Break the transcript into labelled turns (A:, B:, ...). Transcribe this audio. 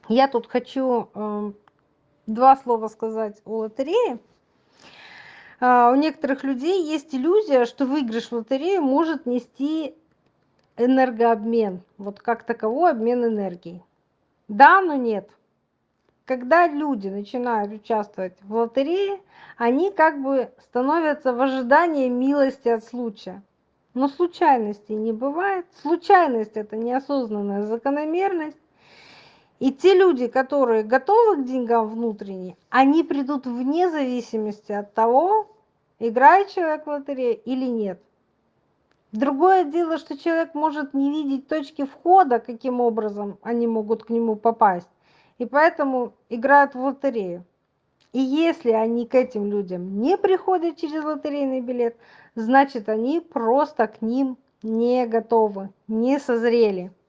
A: Я тут хочу два слова сказать о лотерее. У некоторых людей есть иллюзия, что выигрыш в лотерею может нести энергообмен, вот как таковой обмен энергией. Да, но нет. Когда люди начинают участвовать в лотерее, они как бы становятся в ожидании милости от случая. Но случайностей не бывает. Случайность – это неосознанная закономерность. И те люди, которые готовы к деньгам внутренне, они придут вне зависимости от того, играет человек в лотерею или нет. Другое дело, что человек может не видеть точки входа, каким образом они могут к нему попасть, и поэтому играют в лотерею. И если они к этим людям не приходят через лотерейный билет, значит, они просто к ним не готовы, не созрели.